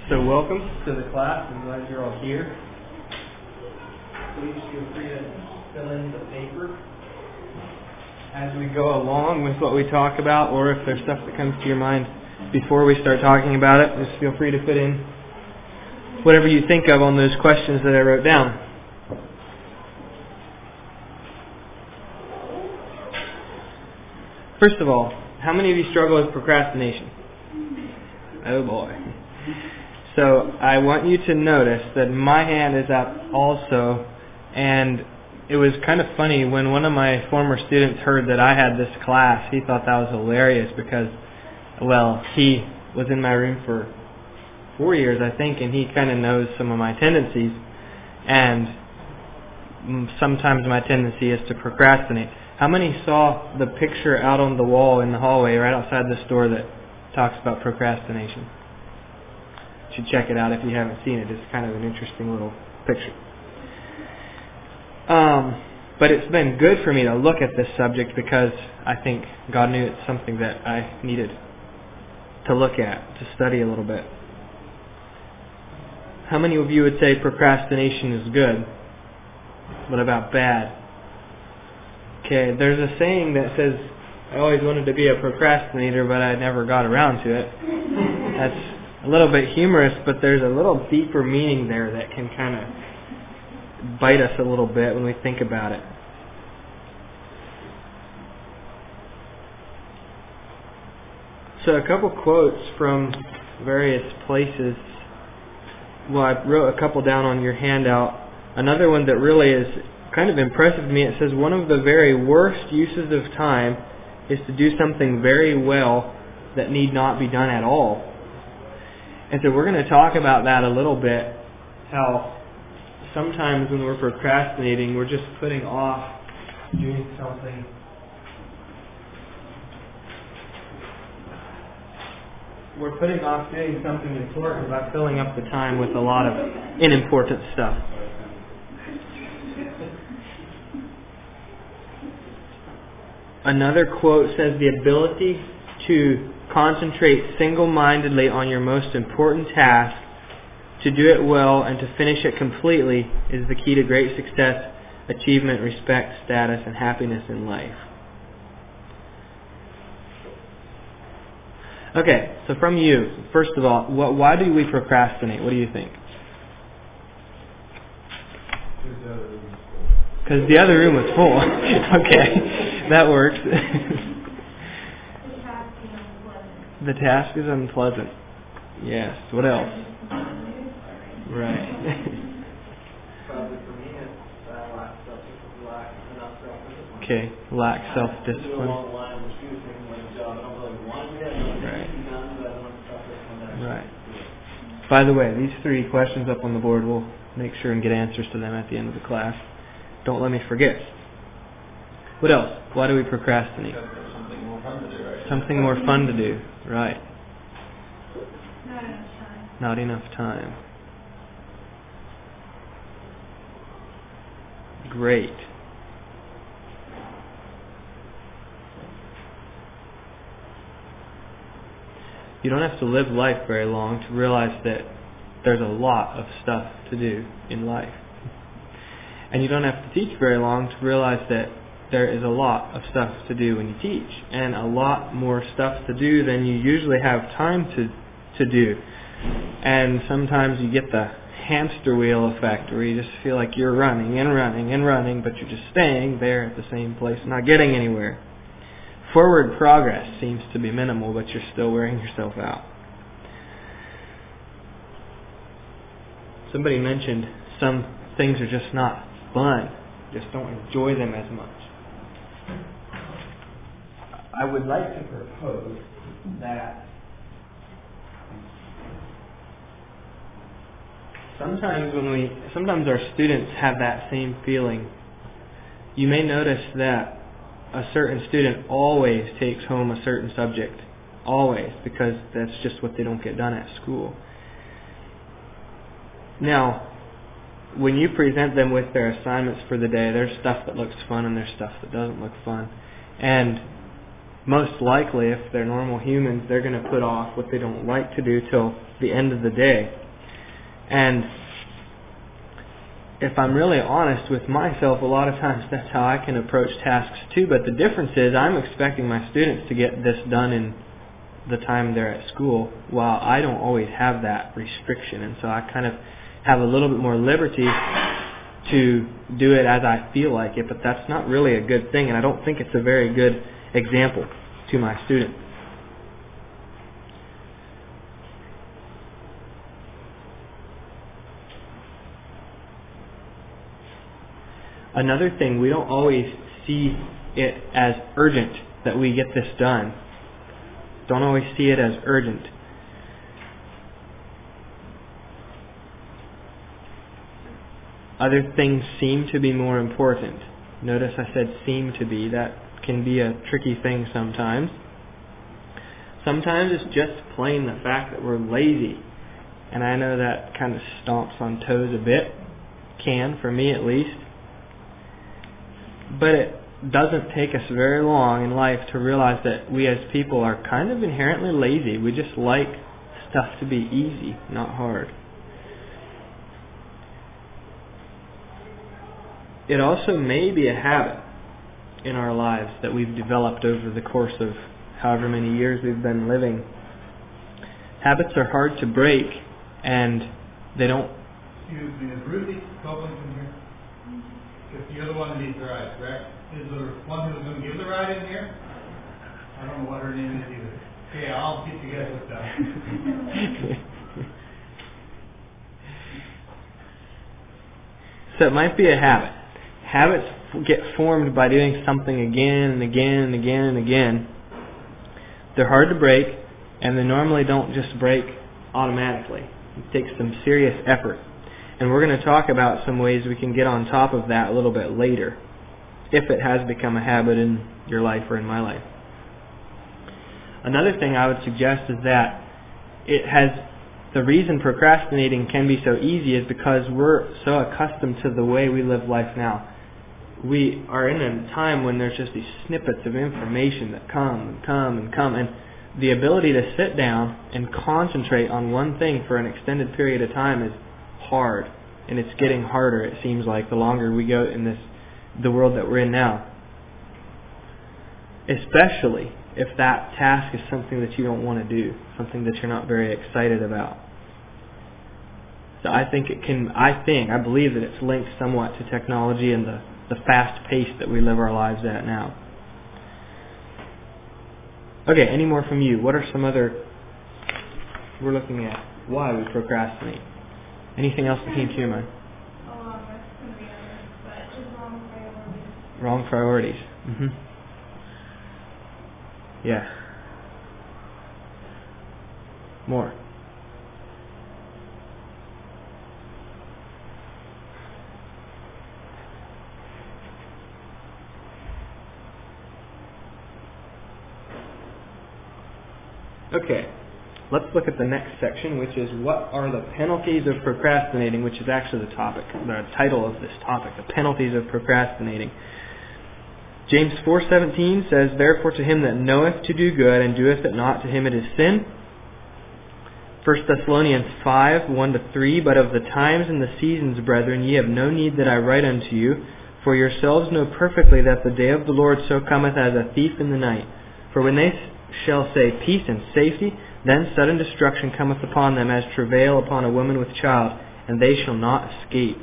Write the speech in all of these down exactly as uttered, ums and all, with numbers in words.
So welcome to the class. I'm glad you're all here. Please feel free to fill in the paper as we go along with what we talk about, or if there's stuff that comes to your mind before we start talking about it, just feel free to put in whatever you think of on those questions that I wrote down. First of all, how many of you struggle with procrastination? Oh boy. So I want you to notice that my hand is up also, and it was kind of funny when one of my former students heard that I had this class. He thought that was hilarious because, well, he was in my room for four years, I think, and he kind of knows some of my tendencies, and sometimes my tendency is to procrastinate. How many saw the picture out on the wall in the hallway right outside this door that talks about procrastination? You should check it out if you haven't seen it. It's kind of an interesting little picture. Um, but it's been good for me to look at this subject because I think God knew it's something that I needed to look at, to study a little bit. How many of you would say procrastination is good? What about bad? Okay, there's a saying that says, I always wanted to be a procrastinator, but I never got around to it. That's a little bit humorous, but there's a little deeper meaning there that can kind of bite us a little bit when we think about it. So a couple quotes from various places. Well, I wrote a couple down on your handout. Another one that really is kind of impressive to me, it says, one of the very worst uses of time is to do something very well that need not be done at all. And so we're going to talk about that a little bit, how sometimes when we're procrastinating, we're just putting off doing something. We're putting off doing something important by filling up the time with a lot of unimportant stuff. Another quote says, the ability to concentrate single-mindedly on your most important task, to do it well, and to finish it completely is the key to great success, achievement, respect, status, and happiness in life. Okay, so from you, first of all, what, why do we procrastinate? What do you think? Because the other room was full. Okay, that works. The task is unpleasant. Yes. What else? Right. Okay. Lack self-discipline. Right. Right. By the way, these three questions up on the board, we'll make sure and get answers to them at the end of the class. Don't let me forget. What else? Why do we procrastinate? Something more fun to do, right? Something more fun to do. Right. Not enough time. Not enough time. Great. You don't have to live life very long to realize that there's a lot of stuff to do in life. And you don't have to teach very long to realize that there is a lot of stuff to do when you teach, and a lot more stuff to do than you usually have time to to do. And sometimes you get the hamster wheel effect where you just feel like you're running and running and running, but you're just staying there at the same place, not getting anywhere. Forward progress seems to be minimal, but you're still wearing yourself out. Somebody mentioned some things are just not fun. Just don't enjoy them as much. I would like to propose that sometimes when we, sometimes our students have that same feeling. You may notice that a certain student always takes home a certain subject. Always, because that's just what they don't get done at school. Now, when you present them with their assignments for the day, there's stuff that looks fun and there's stuff that doesn't look fun. And most likely, if they're normal humans, they're going to put off what they don't like to do till the end of the day. And if I'm really honest with myself, a lot of times that's how I can approach tasks too. But the difference is I'm expecting my students to get this done in the time they're at school, while I don't always have that restriction. And so I kind of have a little bit more liberty to do it as I feel like it, but that's not really a good thing, and I don't think it's a very good example to my students. Another thing, we don't always see it as urgent that we get this done. Don't always see it as urgent. Other things seem to be more important. Notice I said seem to be. That can be a tricky thing sometimes. Sometimes it's just plain the fact that we're lazy. And I know that kind of stomps on toes a bit. Can, for me at least. But it doesn't take us very long in life to realize that we as people are kind of inherently lazy. We just like stuff to be easy, not hard. It also may be a habit in our lives that we've developed over the course of however many years we've been living. Habits are hard to break, and they don't... Excuse me, is Ruthie Copeland in here? Because you're the one that needs the ride, correct? Is the one who's going to give the ride in here? I don't know what her name is either. Okay, I'll get you guys hooked up. So it might be a habit. Habits get formed by doing something again and again and again and again. They're hard to break, and they normally don't just break automatically. It takes some serious effort. And we're going to talk about some ways we can get on top of that a little bit later, if it has become a habit in your life or in my life. Another thing I would suggest is that it has the reason procrastinating can be so easy is because we're so accustomed to the way we live life now. We are in a time when there's just these snippets of information that come and come and come, and the ability to sit down and concentrate on one thing for an extended period of time is hard, and it's getting harder, it seems like, the longer we go in this the world that we're in now. Especially if that task is something that you don't want to do, something that you're not very excited about. So I think it can, I think, I believe that it's linked somewhat to technology and the, the fast pace that we live our lives at now. Okay, any more from you? What are some other, we're looking at why we procrastinate. Anything else that came to your mind? Oh, that's going to be honest, but just wrong priorities. Wrong priorities. Mm-hmm. Yeah. More. Okay. Let's look at the next section, which is what are the penalties of procrastinating, which is actually the topic, the title of this topic, the penalties of procrastinating. James four seventeen says, "Therefore to him that knoweth to do good, and doeth it not, to him it is sin." First Thessalonians five, one to three, "But of the times and the seasons, brethren, ye have no need that I write unto you, for yourselves know perfectly that the day of the Lord so cometh as a thief in the night. For when they shall say peace and safety, then sudden destruction cometh upon them as travail upon a woman with child, and they shall not escape."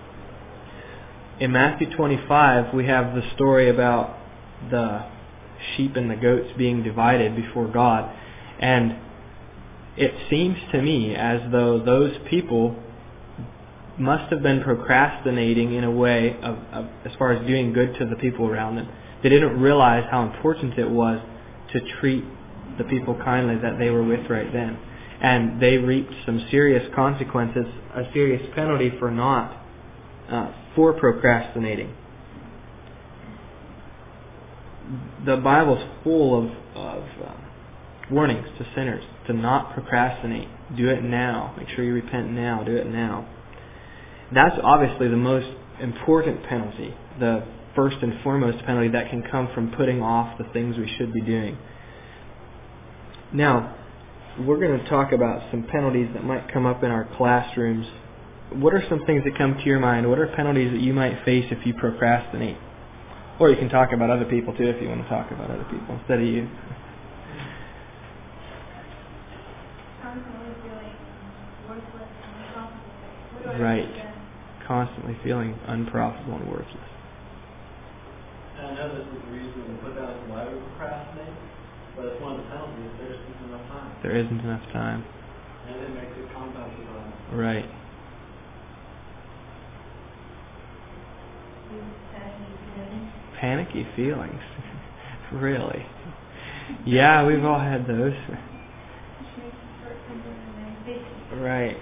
In Matthew twenty-five, we have the story about the sheep and the goats being divided before God. And it seems to me as though those people must have been procrastinating in a way of, of as far as doing good to the people around them. They didn't realize how important it was to treat the people kindly that they were with right then. And they reaped some serious consequences, a serious penalty for not Uh, for procrastinating. The Bible's full of, of uh, warnings to sinners to not procrastinate. Do it now. Make sure you repent now. Do it now. That's obviously the most important penalty. The first and foremost penalty that can come from putting off the things we should be doing. Now, we're going to talk about some penalties that might come up in our classrooms. What are some things that come to your mind? What are penalties that you might face if you procrastinate? Or you can talk about other people too if you want to talk about other people instead of you. Right. Constantly feeling unprofitable and worthless. And I know this is the reason we put down why we procrastinate, but it's one of the penalties. There isn't enough time. There isn't enough time. And it makes it compound the problem. Right. Panicky feelings. Really. Yeah, we've all had those. Right.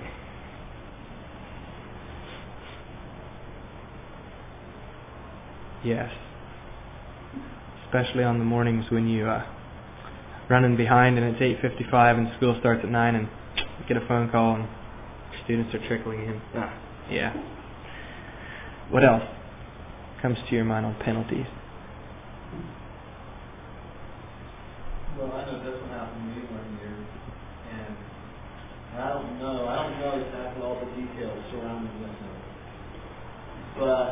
Yes. Especially on the mornings when you uh running behind and it's eight fifty-five and school starts at nine and you get a phone call and students are trickling in. Ah, yeah. What else comes to your mind on penalties? Well, I know this one happened to me one year, and I don't know, I don't know exactly all the details surrounding this one. But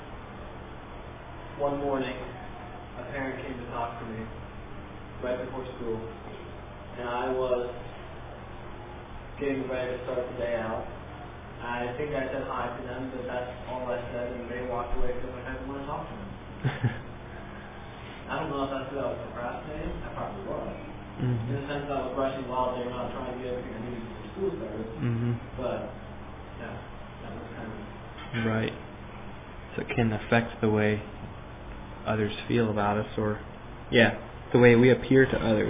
one morning, a parent came to talk to me right before school, and I was getting ready to start the day out. I think I said hi to them, but that's all I said, and they walked away because I didn't want to talk to them. I don't know if that's because I was procrastinating. I probably was. Mm-hmm. In the sense that I was rushing while they were not trying to get everything I needed before school started. Mm-hmm. But, yeah, that was kind of... Right. So it can affect the way others feel about us, or, yeah, the way we appear to others.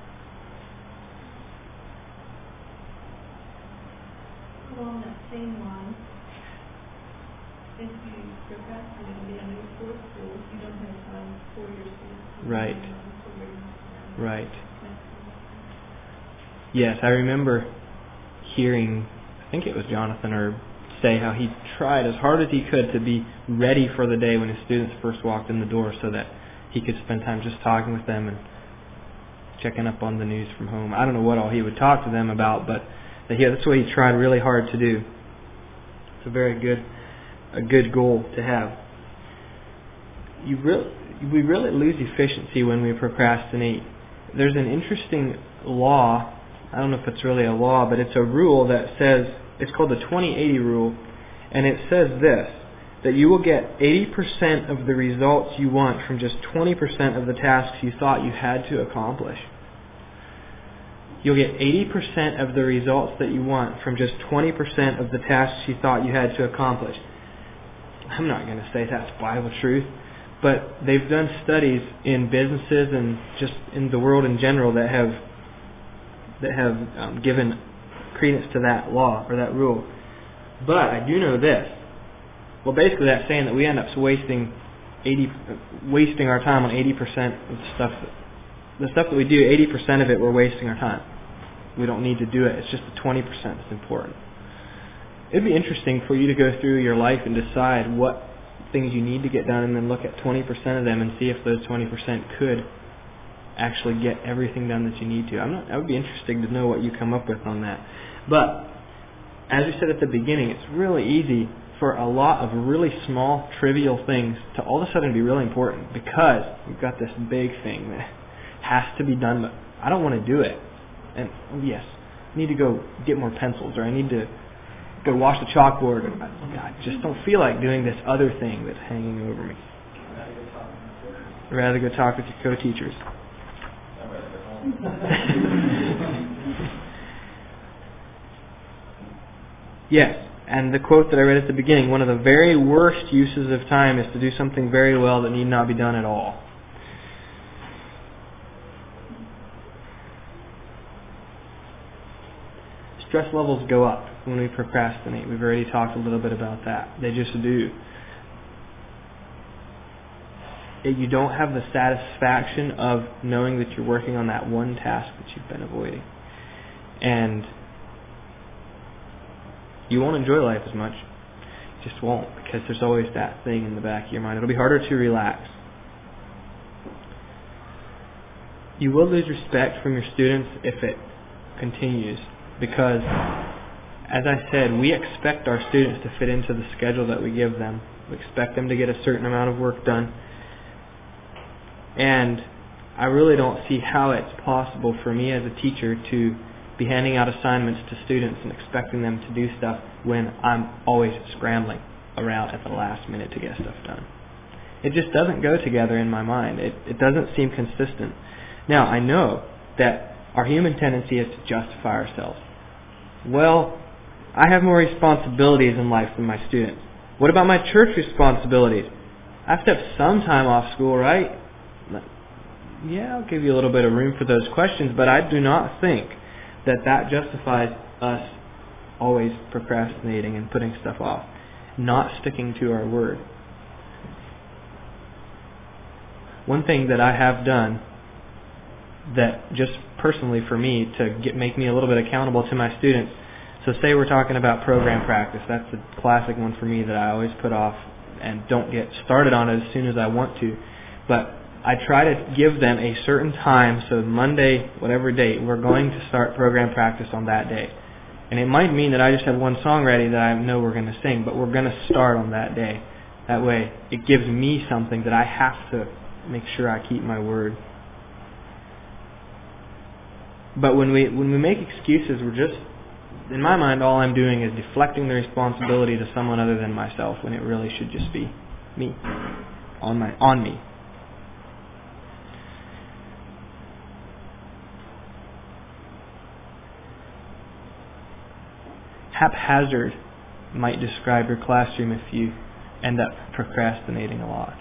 Along that same line, if you procrastinate and get under before school, you don't have time for yourself. Right. Right. Yes, I remember hearing, I think it was Jonathan, or say how he tried as hard as he could to be ready for the day when his students first walked in the door so that he could spend time just talking with them and checking up on the news from home. I don't know what all he would talk to them about, but yeah, that's what he tried really hard to do. It's a very good, a good goal to have. You really, we really lose efficiency when we procrastinate. There's an interesting law. I don't know if it's really a law, but it's a rule that says, it's called the twenty eighty rule, and it says this, that you will get eighty percent of the results you want from just twenty percent of the tasks you thought you had to accomplish. You'll get eighty percent of the results that you want from just twenty percent of the tasks you thought you had to accomplish. I'm not going to say that's Bible truth, but they've done studies in businesses and just in the world in general that have that have um, given credence to that law or that rule. But I do know this. Well, basically that's saying that we end up wasting eighty, wasting our time on eighty percent of the stuff that, the stuff that we do. eighty percent of it we're wasting our time. We don't need to do it. It's just the twenty percent that's important. It'd be interesting for you to go through your life and decide what things you need to get done, and then look at twenty percent of them and see if those twenty percent could actually get everything done that you need to. I'm not, that would be interesting to know what you come up with on that. But as we said at the beginning, it's really easy for a lot of really small, trivial things to all of a sudden be really important, because we've got this big thing that has to be done, but I don't want to do it. And oh yes, I need to go get more pencils, or I need to go wash the chalkboard. And I, I just don't feel like doing this other thing that's hanging over me. I'd rather go talk with your co-teachers. Yes, and the quote that I read at the beginning, one of the very worst uses of time is to do something very well that need not be done at all. Stress levels go up when we procrastinate. We've already talked a little bit about that. They just do. You don't have the satisfaction of knowing that you're working on that one task that you've been avoiding. And you won't enjoy life as much. Just won't, because there's always that thing in the back of your mind. It'll be harder to relax. You will lose respect from your students if it continues, because, as I said, we expect our students to fit into the schedule that we give them. We expect them to get a certain amount of work done. And I really don't see how it's possible for me as a teacher to be handing out assignments to students and expecting them to do stuff when I'm always scrambling around at the last minute to get stuff done. It just doesn't go together in my mind. It, it doesn't seem consistent. Now, I know that our human tendency is to justify ourselves. Well, I have more responsibilities in life than my students. What about my church responsibilities? I have to have some time off school, right? Yeah, I'll give you a little bit of room for those questions, but I do not think that that justifies us always procrastinating and putting stuff off, not sticking to our word. One thing that I have done that just personally for me to get make me a little bit accountable to my students, so say we're talking about program practice. That's a classic one for me that I always put off and don't get started on it as soon as I want to. But I try to give them a certain time, so Monday, whatever date, we're going to start program practice on that day. And it might mean that I just have one song ready that I know we're going to sing, but we're going to start on that day. That way, it gives me something that I have to make sure I keep my word. But when we when we make excuses, we're just, in my mind, all I'm doing is deflecting the responsibility to someone other than myself, when it really should just be me, on my on me. Haphazard might describe your classroom if you end up procrastinating a lot.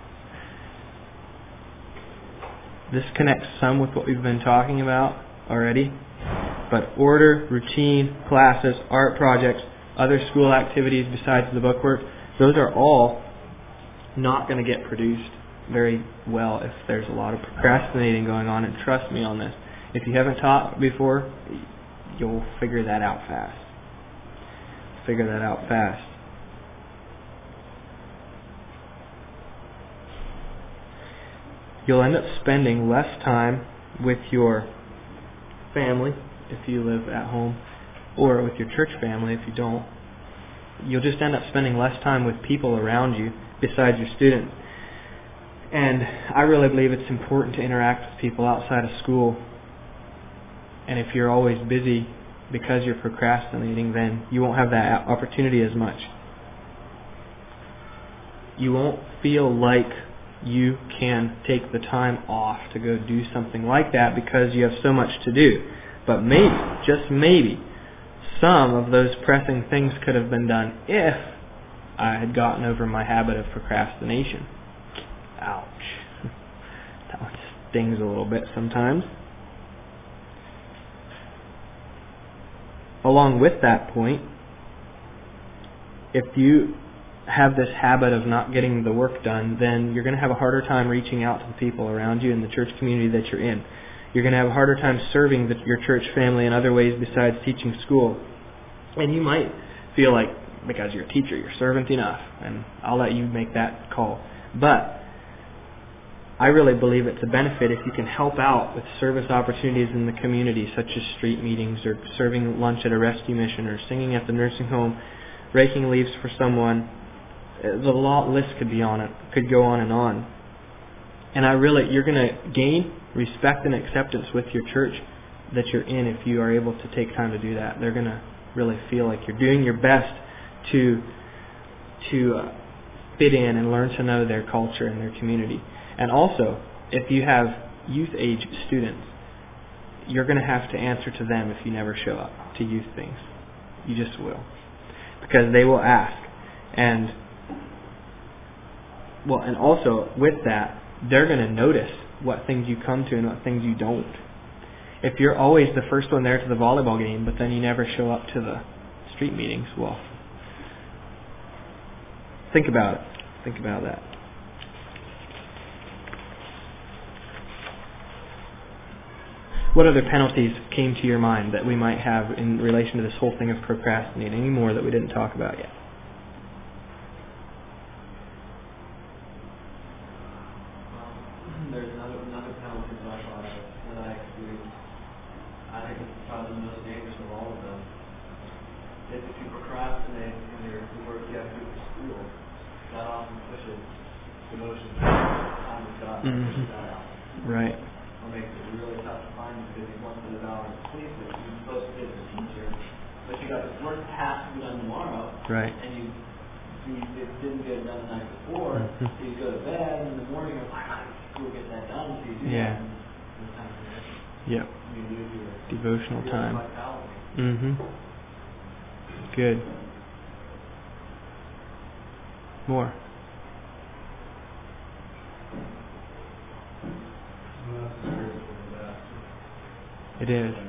This connects some with what we've been talking about already, but order, routine, classes, art projects, other school activities besides the bookwork, those are all not going to get produced very well if there's a lot of procrastinating going on, and trust me on this. If you haven't taught before, you'll figure that out fast. Figure that out fast. You'll end up spending less time with your family if you live at home, or with your church family if you don't. You'll just end up spending less time with people around you besides your students. And I really believe it's important to interact with people outside of school. And if you're always busy because you're procrastinating, then you won't have that opportunity as much. You won't feel like you can take the time off to go do something like that because you have so much to do. But maybe, just maybe, some of those pressing things could have been done if I had gotten over my habit of procrastination. Ouch. That one stings a little bit sometimes. Along with that point, if you have this habit of not getting the work done, then you're going to have a harder time reaching out to the people around you in the church community that you're in. You're going to have a harder time serving the, your church family in other ways besides teaching school. And you might feel like, because you're a teacher, you're servant enough, and I'll let you make that call. But I really believe it's a benefit if you can help out with service opportunities in the community, such as street meetings, or serving lunch at a rescue mission, or singing at the nursing home, raking leaves for someone. The lot list could be on it, could go on and on. And I really, you're going to gain respect and acceptance with your church that you're in if you are able to take time to do that. They're going to really feel like you're doing your best to to uh, fit in and learn to know their culture and their community. And also, if you have youth-age students, you're going to have to answer to them if you never show up to youth things. You just will. Because they will ask. And, well, and also, with that, they're going to notice what things you come to and what things you don't. If you're always the first one there to the volleyball game, but then you never show up to the street meetings, well, think about it. Think about that. What other penalties came to your mind that we might have in relation to this whole thing of procrastinating? Any more that we didn't talk about yet? if you procrastinate in your the work you have to do for school, that often pushes devotion to time with God, Mhm. pushes that out. Right. Or makes it really tough to find because you want the hours of sleep that you're supposed to give the teacher, but you got this work task to be done tomorrow, Right. and you you didn't get it done the night before, Mhm. so you go to bed, and in the morning you're like, I gotta go get that done, so you do Yeah. that, and it's time for it. Yep. You lose your Devotional your time. vitality. Mm-hmm. Good. More. Well, that's a spiritual disaster. It is.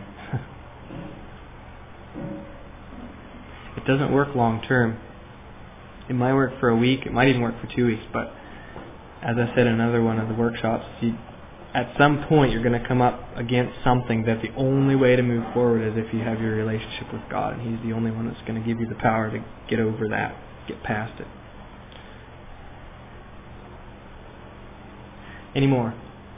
It doesn't work long term. It might work for a week. It might even work for two weeks. But as I said in another one of the workshops, you, at some point you're going to come up against something that the only way to move forward is if you have your relationship with God, and He's the only one that's going to give you the power to get over that, get past it. Any more?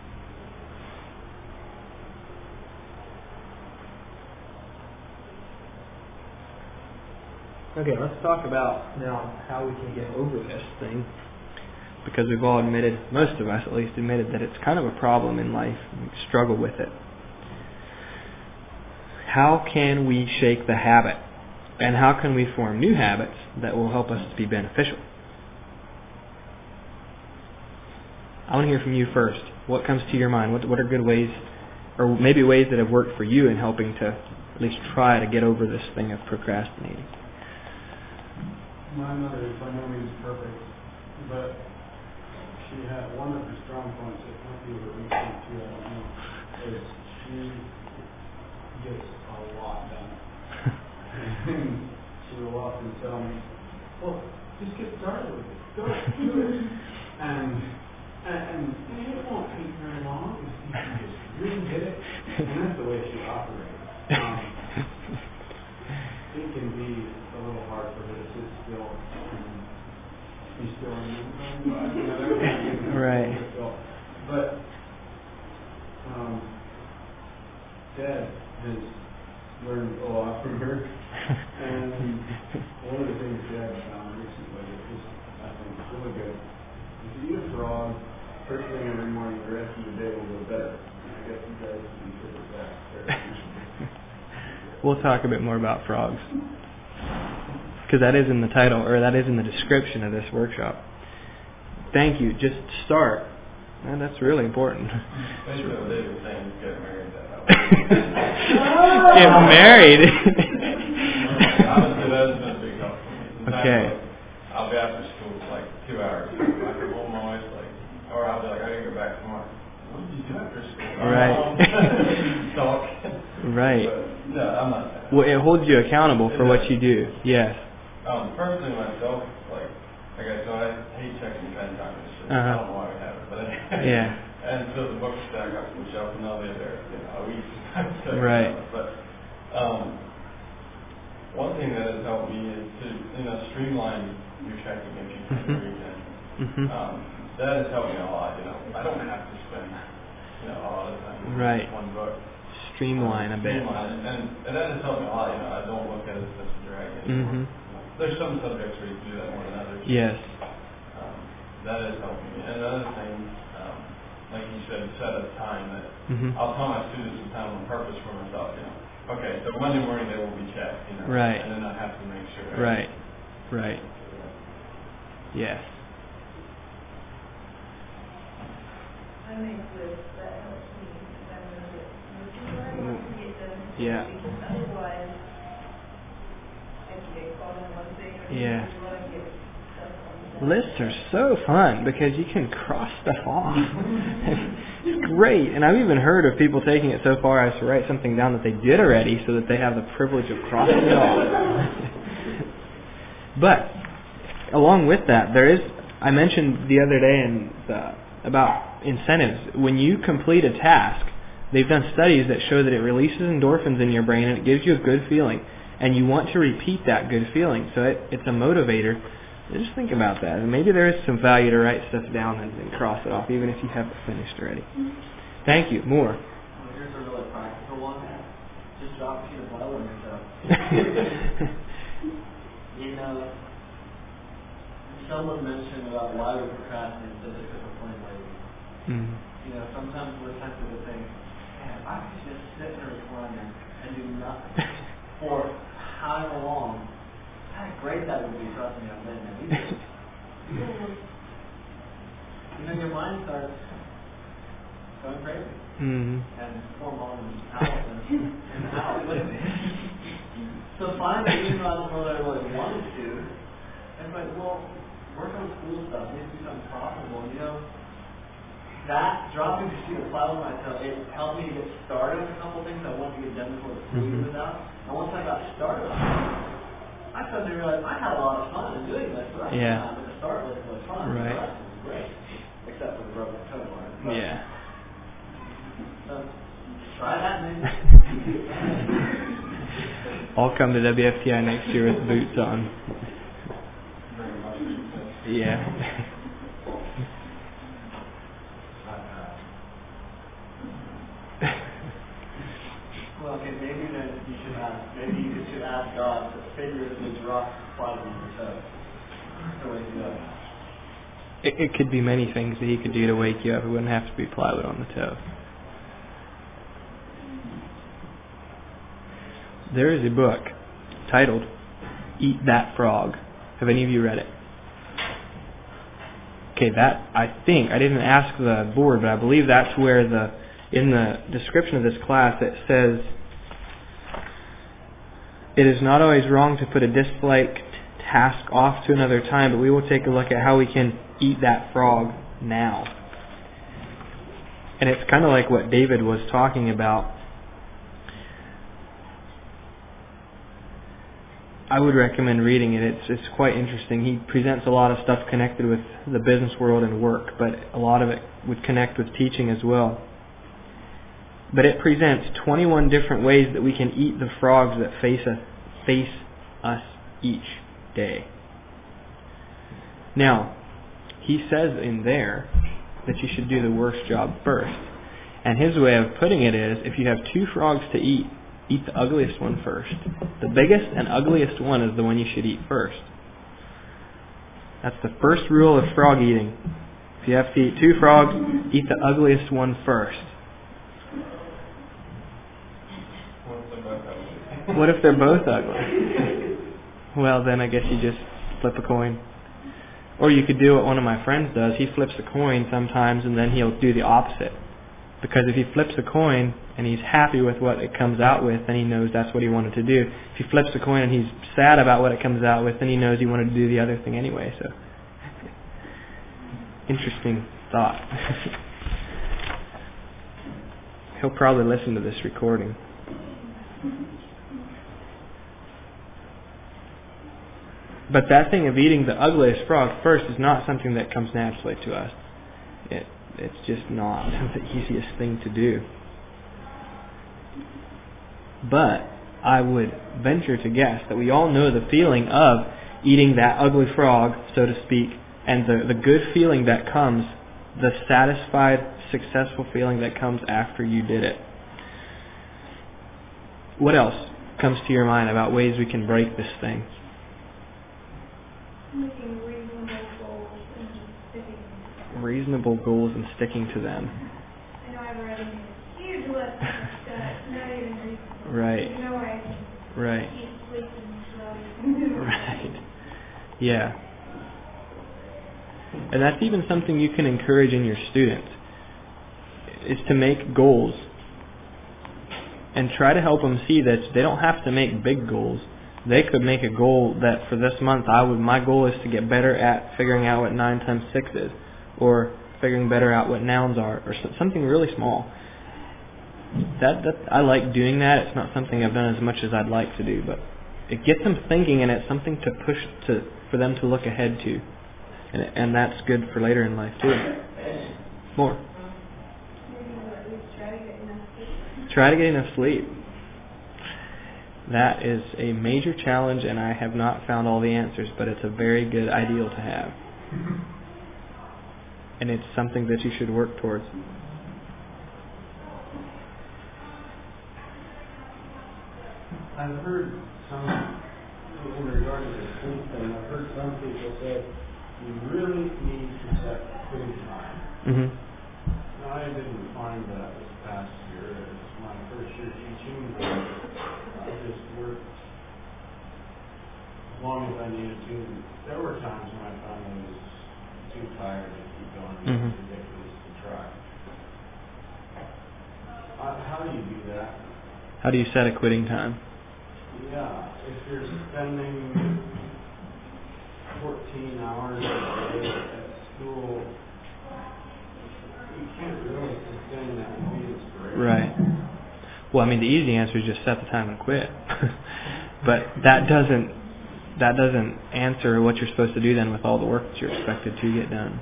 Okay, let's talk about now how we can get over this thing. Because we've all admitted, most of us at least, admitted that it's kind of a problem in life. We struggle with it. How can we shake the habit? And how can we form new habits that will help us to be beneficial? I want to hear from you first. What comes to your mind? What, what are good ways, or maybe ways that have worked for you in helping to at least try to get over this thing of procrastinating? My mother is by no means perfect, but she had one of her strong points, it might be her weak point too, I don't know, is she gets a lot done. And she will often tell me, well, just get started with it, go do it. And, and, and it won't take very long if you can just really get it. And that's the way she operates. Um, it can be a little hard for her to sit still and be still and you know, that kind of thing. Right. But um, Dad has learned a lot from her, and one of the things Dad found recently that was, I think, really good. If you eat a frog first thing every morning, the rest of the day will go better. And I guess you guys can consider that. We'll talk a bit more about frogs. Because that is in the title, or that is in the description of this workshop. Thank you. Just start. And that's really important. Basically, what they were saying is get married that Get married? Honestly, that's been a big help for me. Sometimes, Okay. like, I'll be after school for like two hours. I can hold my wife, like, or I'll be like, I gotta go back tomorrow. What did you do after school? Right. Talk. Right. But, no, I'm not that. Well, it holds you accountable for what you do. Yes. Um, personally, myself, like, like I so I hate checking pen time and shit. Uh-huh. I don't know why we have it, but Yeah. and so the book stack up from the shelf, and they'll be there, you know, a week. Right. But um, one thing that has helped me is to, you know, streamline your checking if you can Mhm. every weekend. Mhm. Um, that has helped me a lot. You know, I don't have to spend, you know, a lot of time on Right. one book. Streamline a bit. Streamline, and, and and that has helped me a lot. You know, I don't look at it as a drag anymore. Mhm. There's some subjects where you can do that more than others. Yes. Um, that has helped me. And another thing, um, like you said, set a time that Mhm. I'll tell my students some time on purpose for myself. You know, okay, so Monday morning they will be checked. You know, Right. And then I have to make sure. Right. Right. Yes. I make lists, that helps me, because I know that this is what I want to get done. Yeah. Because otherwise, I can get caught in one thing or Yeah. you want to get stuff on that. Lists are so fun because you can cross stuff off. It's great. And I've even heard of people taking it so far as to write something down that they did already so that they have the privilege of crossing it off. But along with that, there is, I mentioned the other day in the, about incentives. When you complete a task, they've done studies that show that it releases endorphins in your brain and it gives you a good feeling. And you want to repeat that good feeling. So it, it's a motivator. Just think about that. And maybe there is some value to write stuff down and, and cross it off, even if you haven't finished already. Thank you. More. Well, here's a really practical one. Just drop a peanut butter on yourself. You know, someone mentioned about why we procrastinate so because we're playing lazy. Mm. You know, sometimes we're tempted to think, man, if I could just sit in a recliner and do nothing for however long, how great that would be. Trust me, I've been there. You know, you know, your mind starts going crazy. Mm. And poor mom and Allison and Al with me. So finally, even though I don't know that I really wanted to, it's like, well, work on school stuff, needs to be something profitable. You know, that dropping the sheet of plywood on my toe, it helped me to get started with a couple things I wanted to get done before the school year was out. And once I got started on it, I suddenly realized I had a lot of fun in doing this. The rest Yeah. of the time, but to start with was fun. Right. The rest was great, except for the broken toe part. But, Yeah. So try that, maybe. I'll come to W F T I next year with boots on. Yeah. Well, okay, maybe then you should ask, maybe you should ask God to figuratively drop plywood on your toe to wake you up. It, it could be many things that he could do to wake you up. It wouldn't have to be plywood on the toe. There is a book titled Eat That Frog. Have any of you read it? Okay, that, I think, I didn't ask the board, but I believe that's where the, in the description of this class, it says, it is not always wrong to put a disliked task off to another time, but we will take a look at how we can eat that frog now. And it's kind of like what David was talking about. I would recommend reading it. It's it's quite interesting. He presents a lot of stuff connected with the business world and work, but a lot of it would connect with teaching as well. But it presents twenty-one different ways that we can eat the frogs that face us, face us each day. Now, he says in there that you should do the worst job first. And his way of putting it is, if you have two frogs to eat, eat the ugliest one first. The biggest and ugliest one is the one you should eat first. That's the first rule of frog eating. If you have to eat two frogs, eat the ugliest one first. What if they're both ugly? Well, then I guess you just flip a coin. Or you could do what one of my friends does. He flips a coin sometimes and then he'll do the opposite. Because if he flips a coin and he's happy with what it comes out with, then he knows that's what he wanted to do. If he flips a coin and he's sad about what it comes out with, then he knows he wanted to do the other thing anyway. So, interesting thought. He'll probably listen to this recording. But that thing of eating the ugliest frog first is not something that comes naturally to us. It It's just not the easiest thing to do. But I would venture to guess that we all know the feeling of eating that ugly frog, so to speak, and the, the good feeling that comes, the satisfied, successful feeling that comes after you did it. What else comes to your mind about ways we can break this thing? Making reasonable goals and just sticking to them. Reasonable goals and sticking to them. I know I've already made a huge list of stuff, not even reasonable. Right. There's no way I can Right. eat, sleep, and slow. Right. Yeah. And that's even something you can encourage in your students, is to make goals. And try to help them see that they don't have to make big goals. They could make a goal that for this month, I would. my goal is to get better at figuring out what nine times six is, or figuring better out what nouns are, or something really small. That, that I like doing that. It's not something I've done as much as I'd like to do, but it gets them thinking, and it's something to push to for them to look ahead to, and and that's good for later in life too. More. Try to get enough sleep. That is a major challenge, and I have not found all the answers, but it's a very good ideal to have. And it's something that you should work towards. I've heard some, in regard to this since then, I've heard some people say, you really need to set quitting time. Mm-hmm. Now, I didn't find that this past year. It's my first year teaching, but I just worked as long as I needed to. There were times when I found I was too tired to keep going. It Mm-hmm. was ridiculous to try. Uh, how do you do that? How do you set a quitting time? Yeah, if you're spending fourteen hours a day at school, you can't really sustain that and be inspiration. Right. Well, I mean, the easy answer is just set the time and quit. But that doesn't that doesn't answer what you're supposed to do then with all the work that you're expected to get done.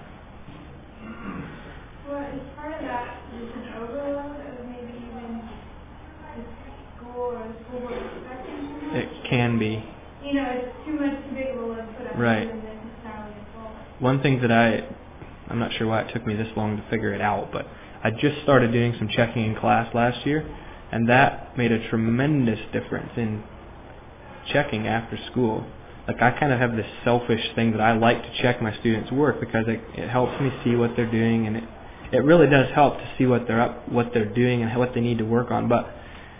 Well, as part of that, there's an overload of maybe even the school or the school board expecting too much. It can be. You know, it's too much too big of a load put up Right. than necessarily a goal. One thing that I, I'm not sure why it took me this long to figure it out, but I just started doing some checking in class last year, and that made a tremendous difference in checking after school. Like, I kind of have this selfish thing that I like to check my students' work because it, it helps me see what they're doing, and it, it really does help to see what they're up, what they're doing, and what they need to work on. But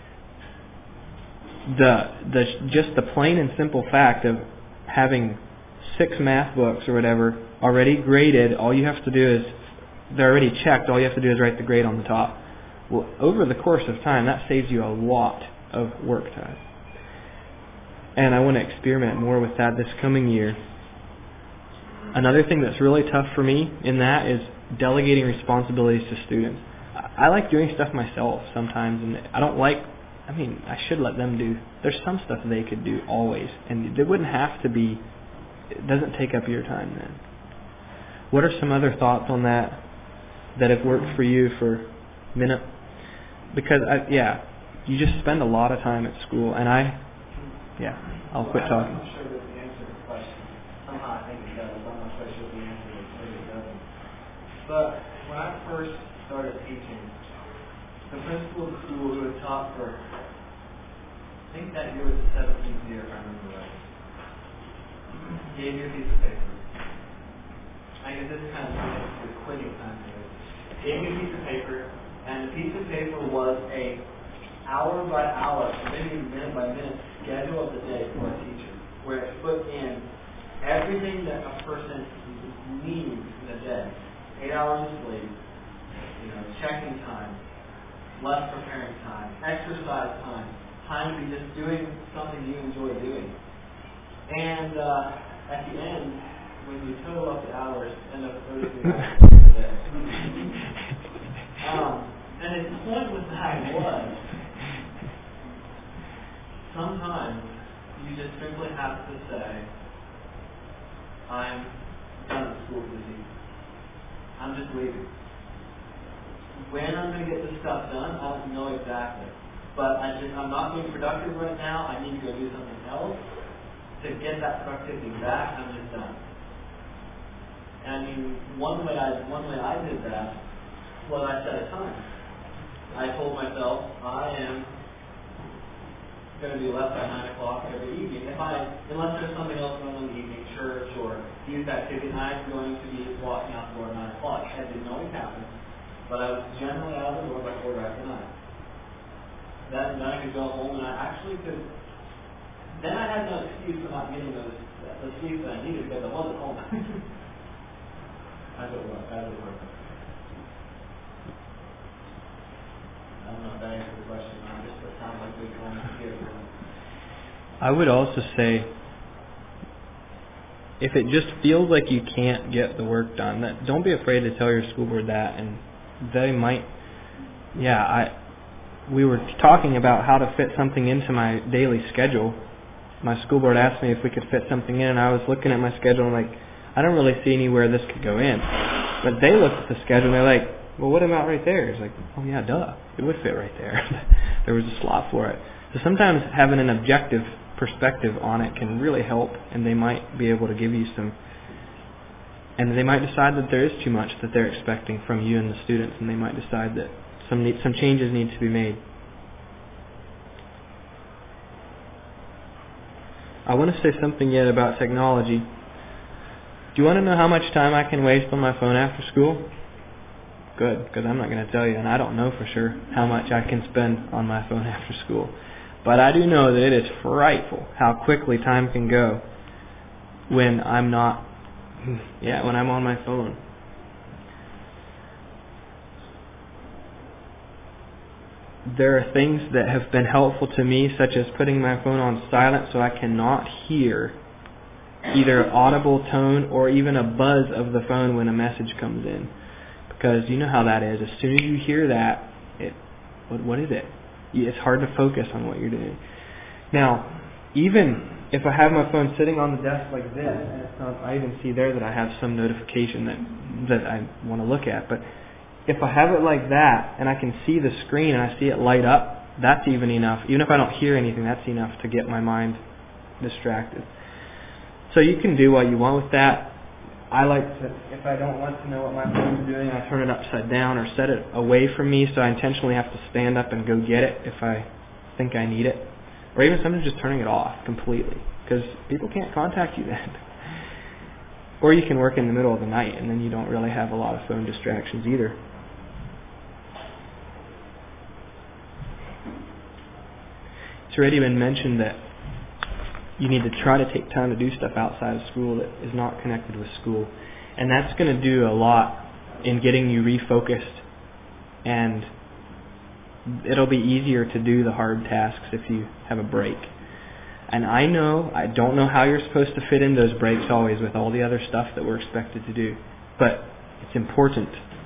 the the just the plain and simple fact of having six math books or whatever already graded, all you have to do is they're already checked. All you have to do is write the grade on the top. Well, over the course of time, that saves you a lot of work time. And I want to experiment more with that this coming year. Another thing that's really tough for me in that is delegating responsibilities to students. I like doing stuff myself sometimes, and I don't like, I mean, I should let them do, there's some stuff they could do always, and it wouldn't have to be, it doesn't take up your time then. What are some other thoughts on that that have worked for you for a minute? Because, I, yeah, you just spend a lot of time at school, and I, yeah, I'll quit talking. I'm not sure that the answer to the question. Somehow I think it does. I'm not quite sure the answer is, maybe it doesn't. But when I first started teaching, the principal of the school who had taught for, I think that year was the seventeenth year, if I remember right, gave me a piece of paper. I guess this kind of relates to the quitting time. Gave me a piece of paper, and the piece of paper was a hour by hour, maybe minute by minute schedule of the day for a teacher, where it put in everything that a person needs in a day. Eight hours of sleep, you know, checking time, lunch preparing time, exercise time, time to be just doing something you enjoy doing. And uh, at the end, when you total up the hours, end up thirty-three hours a day. Um, and his point with that was, sometimes you just simply have to say, I'm done with school for the evening. I'm just leaving. When I'm going to get this stuff done, I don't know exactly. But I just, I'm not being productive right now. I need to go do something else. To get that productivity back, I'm just done. And I mean, one way I, one way I did that was I set a time. I told myself, I am going to be left by nine o'clock every evening. If I, unless there's something else going on in the evening, church or youth activity, I'm going to be walking out the door at nine o'clock. That didn't always happen, but I was generally out of the door by quarter after nine. Then, then I could go home, and I actually could. Then I had no excuse for not getting those the sleep that I needed because I wasn't home. As it was, as it were. I don't know if that answers the question. Or not. Just it sounds like we're going to hear from it. I would also say, if it just feels like you can't get the work done, that don't be afraid to tell your school board that, and they might. Yeah, I. We were talking about how to fit something into my daily schedule. My school board asked me if we could fit something in, and I was looking at my schedule and like, I don't really see anywhere this could go in. But they looked at the schedule and they're like, well, what about right there? It's like, oh yeah, duh, it would fit right there. There was a slot for it. So sometimes having an objective perspective on it can really help, and they might be able to give you some, and they might decide that there is too much that they're expecting from you and the students, and they might decide that some need, some changes need to be made. I want to say something yet about technology. Do you want to know how much time I can waste on my phone after school? Good, because I'm not going to tell you, and I don't know for sure how much I can spend on my phone after school. But I do know that it is frightful how quickly time can go when I'm not, yeah, when I'm on my phone. There are things that have been helpful to me, such as putting my phone on silent so I cannot hear either audible tone or even a buzz of the phone when a message comes in. Because you know how that is. As soon as you hear that, it what what is it? It's hard to focus on what you're doing. Now, even if I have my phone sitting on the desk like this, and it's not, I even see there that I have some notification that that I want to look at. But if I have it like that, and I can see the screen and I see it light up, that's even enough. Even if I don't hear anything, that's enough to get my mind distracted. So you can do what you want with that. I like to, if I don't want to know what my phone's doing, I turn it upside down or set it away from me, so I intentionally have to stand up and go get it if I think I need it. Or even sometimes just turning it off completely, because people can't contact you then. Or you can work in the middle of the night, and then you don't really have a lot of phone distractions either. It's already been mentioned that you need to try to take time to do stuff outside of school that is not connected with school. And that's going to do a lot in getting you refocused. And it'll be easier to do the hard tasks if you have a break. And I know, I don't know how you're supposed to fit in those breaks always with all the other stuff that we're expected to do. But it's important.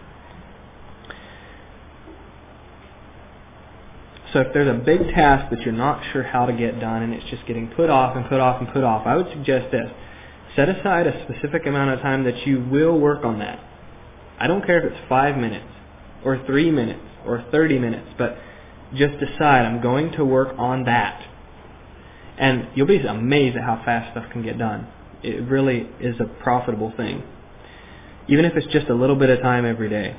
So if there's a big task that you're not sure how to get done and it's just getting put off and put off and put off, I would suggest this. Set aside a specific amount of time that you will work on that. I don't care if it's five minutes or three minutes or thirty minutes, but just decide I'm going to work on that. And you'll be amazed at how fast stuff can get done. It really is a profitable thing. Even if it's just a little bit of time every day.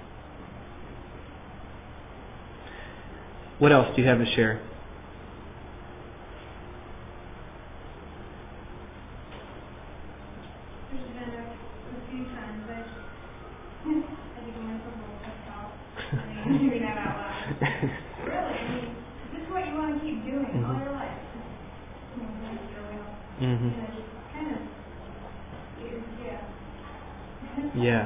What else do you have to share? There's been a, a few times that I give myself a little pep talk. I mean, hearing that out loud. Really, I mean, this is what you want to keep doing mm-hmm. all your life. You know, that's really all. Mm-hmm. You know, just kind of, yeah. Yeah.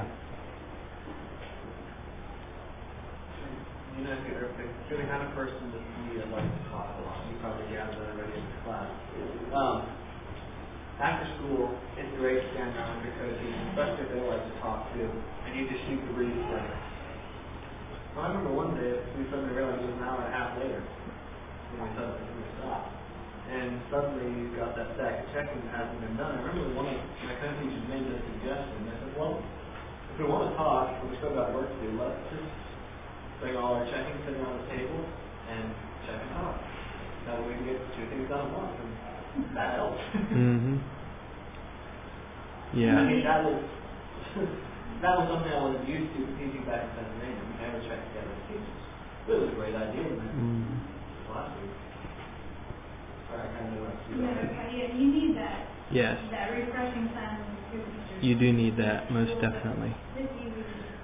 You know, if you're, if you're the kind of person that you like to talk a lot, you probably gathered that already in the class. Um, after school, it's great to stand around with your coaches, especially if they like to talk too, and you just shoot the breeze together. Well, I remember one day we suddenly realized it was an hour and a half later, and we suddenly we stopped. And suddenly you got that stack of checking that hasn't been done. I remember one of my co-teachers made a suggestion. They said, well, if we want to talk, but we still got work to do, let's just bring all our checking sitting on the table and check and talk. That way we can get two things done at once, and that helps. Mm-hmm. Yeah. I mean, that was that was something I wasn't used to teaching back in Pennsylvania. We never checked together as teachers. It was a great idea, man. Mm-hmm. Last week. Sorry, I kind of went through No, that. okay, yeah, you need that. Yes. That refreshing time with your teachers. You do need that, most definitely. This easy.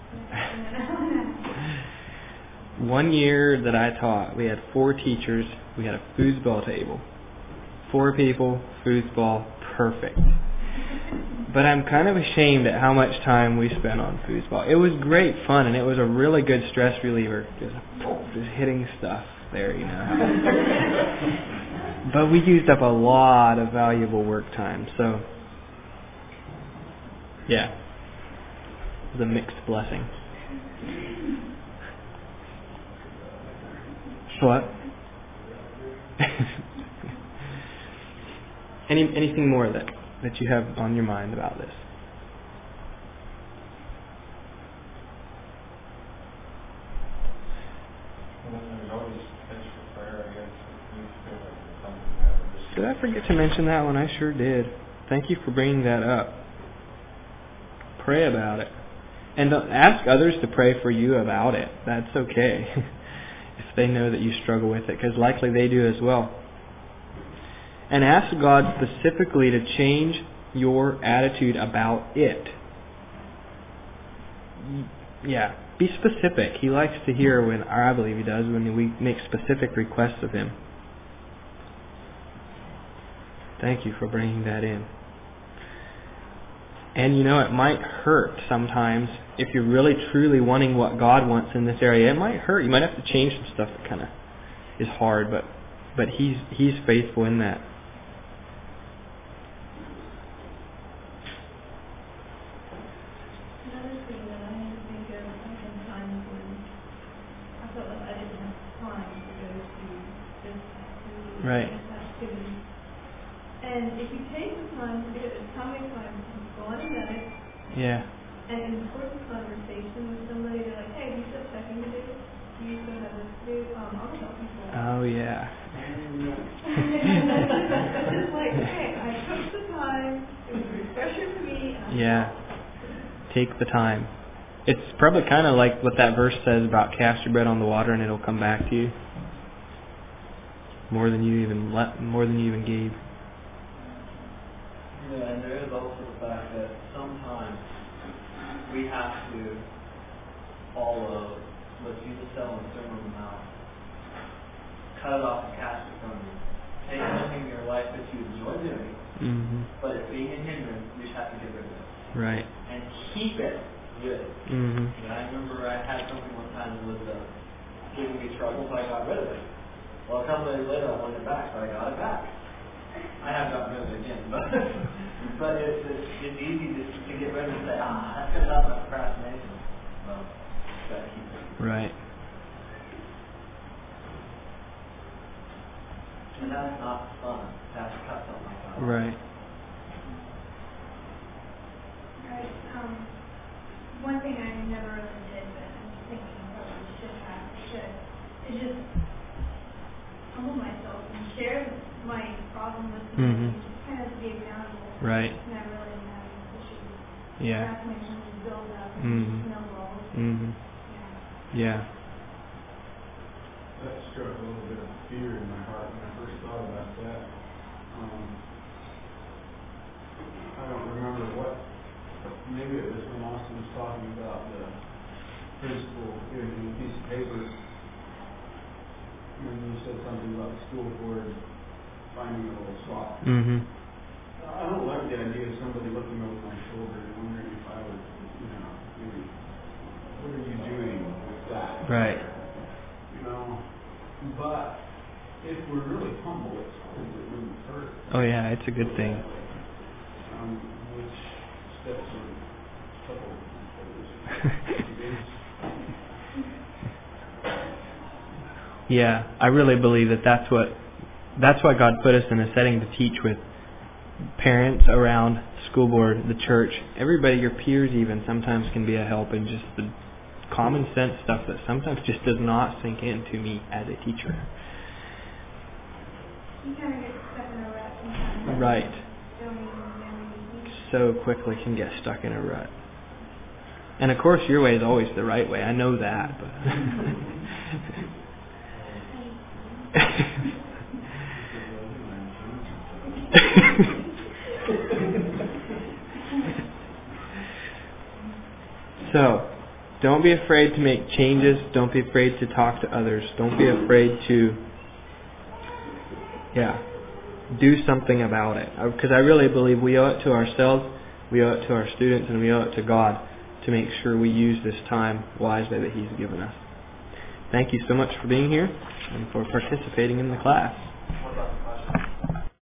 One year that I taught, we had four teachers. We had a foosball table. Four people, foosball, perfect. But I'm kind of ashamed at how much time we spent on foosball. It was great fun, and it was a really good stress reliever. Just, just hitting stuff there, you know. But we used up a lot of valuable work time. So, yeah. It was a mixed blessing. What? Any anything more that, that you have on your mind about this? Did I forget to mention that one? I sure did. Thank you for bringing that up. Pray about it. And don't ask others to pray for you about it. That's okay. If they know that you struggle with it, because likely they do as well. and ask God specifically to change your attitude about it. Yeah, be specific. He likes to hear when, or I believe He does, when we make specific requests of Him. Thank you for bringing that in. And you know, it might hurt sometimes if you're really truly wanting what God wants in this area. It might hurt. You might have to change some stuff that kind of is hard, but but He's He's faithful in that. Another thing that I had to think of sometimes when I felt like I didn't have time to go to this activity, Right. this activity. And if you take the time to do it, how many times you've gone and done it, Yeah. and in the course of conversation with somebody, they're like, hey, do you still have checking to do? Do you still have this to do? Um, I'll help you for that. Oh yeah. It's like, hey, I took the time, it was a refresher for me. And I Yeah. Take the time. It's probably kind of like what that verse says about cast your bread on the water and it'll come back to you. More than you even let, more than you even gave. Yeah, and there is also the fact that sometimes we have to follow what Jesus said on the Sermon on the Mount. Cut it off and cast it from you. Take something in your life that you enjoy doing, Mm-hmm. but it's being a hindrance, you just have to get rid of it. Right. And keep it good. Mm-hmm. And I remember I had something one time that was uh, giving me trouble, so I got rid of it. Well, a couple days later, I wanted it back, so I got it back. I have gotten rid of it again, but but it's, it's, it's easy to, to get rid of it and say, ah, that's going to help my procrastination. Well, you got to keep it. Right. And that's not fun, to have to cut something like that. Right. Right. Um, one thing I never really did, but I'm thinking I probably should have, should, is just humble myself and share my problem with them. Mhm. Just kind of be accountable. Right. And I really have issues. Yeah. That's my time to build up and Mhm. snowball. Mm-hmm. Yeah. Yeah. That struck a little bit of fear in my heart when I first thought about that. Um, I don't remember what, maybe it was when Austin was talking about the principal giving him a piece of paper. When you said something about the school board finding a little spot. Mm-hmm. I don't like the idea of somebody looking over my shoulder and wondering if I would, you know, maybe, what are you doing with that? Right. You know, but if we're really humble, it's it wouldn't hurt. Oh yeah, it's a good thing. Um, which steps are a couple of Yeah, I really believe that that's what that's why God put us in a setting to teach with parents around, school board, the church, everybody, your peers even sometimes can be a help in just the common sense stuff that sometimes just does not sink into me as a teacher. You kind of get stuck in a rut sometimes. Right. Don't even remember. So quickly can get stuck in a rut. And of course your way is always the right way. I know that, but So, don't be afraid to make changes. Don't be afraid to talk to others. Don't be afraid to, yeah, do something about it. Because I really believe we owe it to ourselves, we owe it to our students, and we owe it to God to make sure we use this time wisely that He's given us. Thank you so much for being here and for participating in the class.